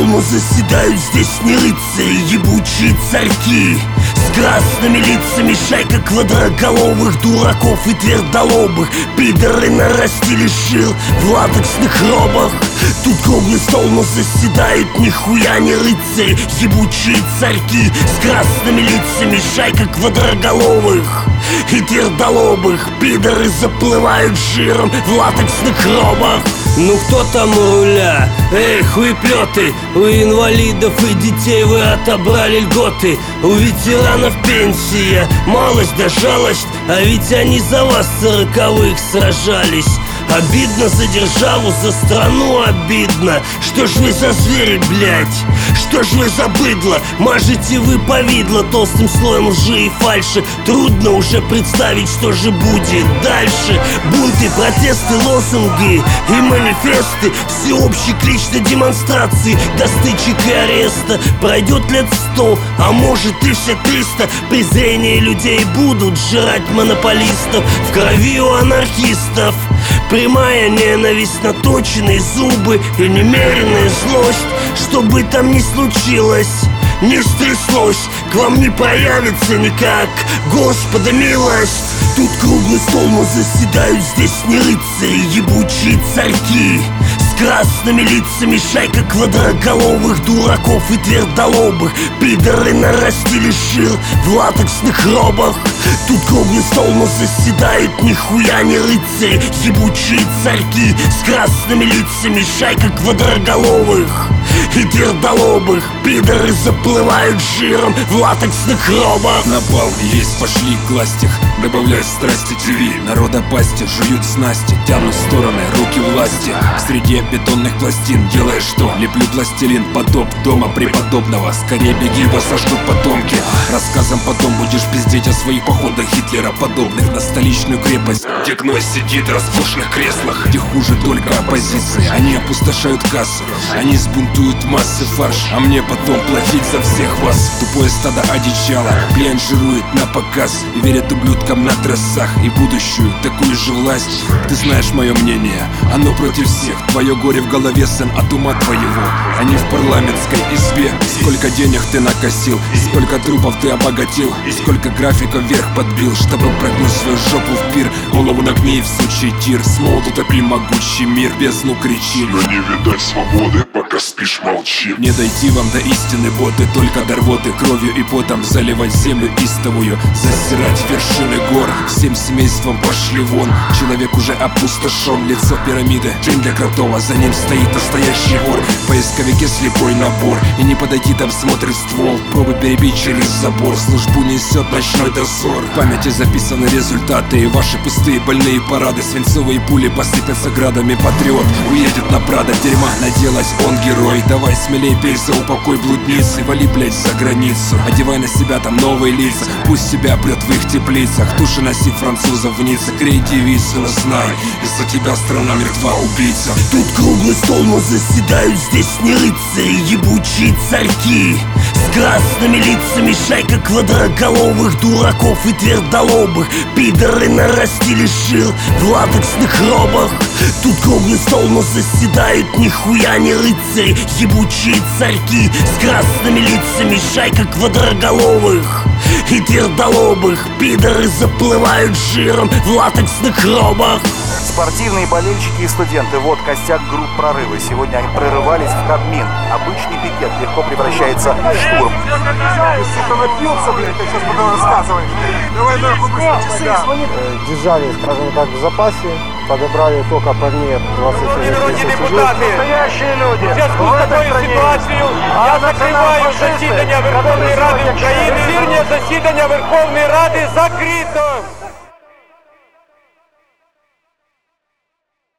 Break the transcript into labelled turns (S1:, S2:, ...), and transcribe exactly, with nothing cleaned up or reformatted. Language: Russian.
S1: но заседают здесь не рыцари, ебучие царьки с красными лицами, шайка квадроголовых дураков и твердолобых. Пидоры нарастили шил в латексных робах. Тут круглый стол, но заседают нихуя не рыцари, ебучие царьки с красными лицами, шайка квадроголовых и твердолобых. Пидоры заплывают жиром в латексных робах.
S2: Ну кто там у руля? Эй, хуеплеты! У инвалидов и детей вы отобрали льготы. У ветеранов пенсия, малость да жалость, а ведь они за вас сороковых сражались. Обидно за державу, за страну обидно. Что ж вы за звери, блядь? Что ж вы за быдло? Мажете вы повидло толстым слоем лжи и фальши. Трудно уже представить, что же будет дальше. Бунты, протесты, лозунги и манифесты, всеобщий клич на демонстрации до стычек и ареста. Пройдет лет сто, а может и все триста. Презрение людей будут жрать монополистов. В крови у анархистов прямая ненависть, наточенные зубы и немеренная злость. Что бы там ни случилось, не стряслось, к вам не проявится никак Господа милость. Тут круглый стол, но заседают здесь не рыцари, ебучие царьки с красными лицами, шайка квадроголовых дураков и твердолобых. Пидоры нарастили шил в латексных робах. Тут круглый стол, но заседают нихуя не рыцари, ебучие царьки с красными лицами, шайка квадроголовых и твердолобых. Пидоры заплывают жиром в латексных робах.
S3: Напал и есть, пошли класть их, добавляй страсти ТВ. Народа пасти, жуют снасти, тянут в стороны руки власти. В среде бетонных пластин делаешь что? Леплю пластилин, потоп дома преподобного. Скорее беги, вас сожгут потомки. Рассказом потом будешь пиздеть о своих походах Гитлера подобных на столичную крепость, где гной сидит в роскошных креслах. Где хуже только оппозиции, они опустошают кассу, они сбунтуют массы фарш, а мне потом платить за всех вас. Тупое стадо одичало, клиент жирует на показ и верят ублюдкам на трассах и будущую такую же власть. Ты знаешь мое мнение, оно против всех. Твое горе в голове, сын, от ума твоего, а не в парламентской избе. Сколько денег ты накосил, сколько трупов ты обогатил, сколько графиков вверх подбил, чтобы прогнуть свою жопу в пир. Голову нагни в сучий тир, смолот утопи могучий мир, бездну кричи.
S4: Но не видать свободы, пока спишь, молчи.
S3: Не дойти вам до истины, боты, только до рвоты. Кровью и потом заливать землю истовую, засирать вершины гор. Всем семейством пошли вон, человек уже опустошен. Лицо пирамиды, тень для кротов, а за ним стоит настоящий вор. В поисковике слепой набор, и не подойти там смотрит ствол. Пробы перебить через забор, службу несет ночной дозор. В памяти записаны результаты и ваши пустые больные парады. Свинцовые пули посыпятся градами, патриот уедет на Прадо. Дерьма наделась, он герой. Давай смелей пей за упокой блудницы, вали, блять, за границу. Одевай на себя там новые лица, пусть себя прет в их теплицах. Туши носи французов в Ницце, крей девицы, но знай, из-за тебя страна мертва, убийца.
S1: Тут круглый стол, но заседают здесь не рыцари, ебучие царьки с красными лицами, шайка квадроголовых дураков и твердолобых. Пидоры нарастили шил в латексных робах. Тут круглый стол, но заседают нихуя не рыцари, ебучие царьки с красными лицами, шайка квадроголовых и твердолобых. Пидоры заплывают жиром в латексных робах.
S5: Спортивные болельщики и студенты — вот костяк групп прорыва. Сегодня они прорывались в Кабмин. Обычный пикет легко превращается в штурм.
S6: Ты, сука, напился, блядь, ты сейчас потом рассказываешь. Давай нахуй быстро часы.
S7: Держали, скажем так, в запасе. Подобрали только по мне двадцать
S6: депутаты, настоящие люди.
S8: В зв'язку з такою ситуацією я закриваю засідання Верховної Ради України. Вечірнє засідання Верховної Ради закрито.